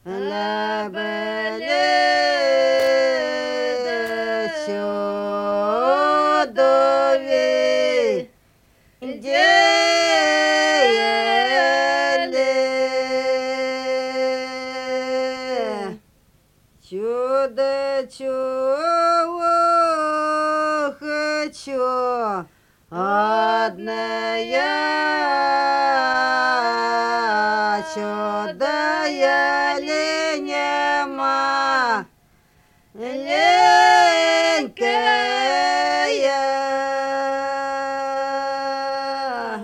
лебелі чудові діяли. Чудо чого хочу, одне я, чудо я нема, ленькая.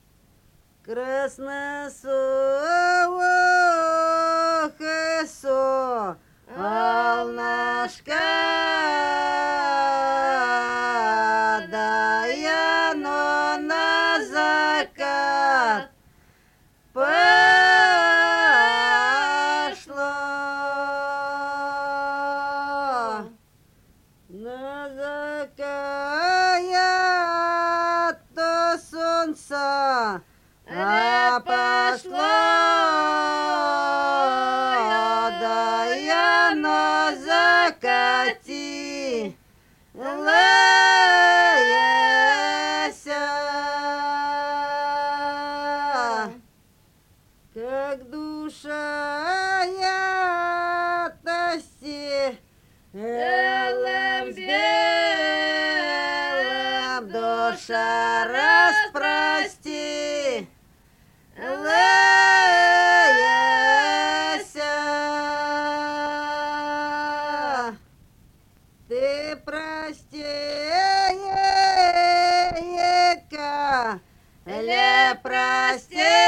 Красносово хесо, Алнашка, да я но на закат пошло. На закат то солнца, а пошло, да я на закате лаяся, как душа я тоси белым белым, душа распрости лаяся. Ты прости-ка, ле прости,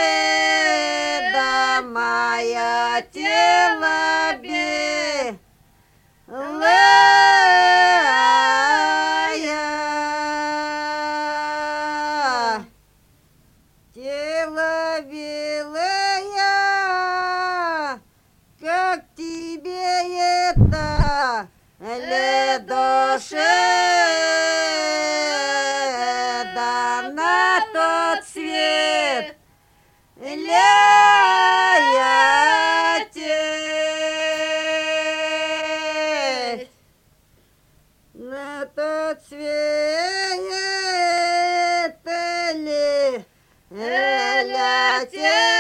да моя тело би лая. Тело белое, как тебе это, ле душе, да на тот свет лететь, на тот свет лететь.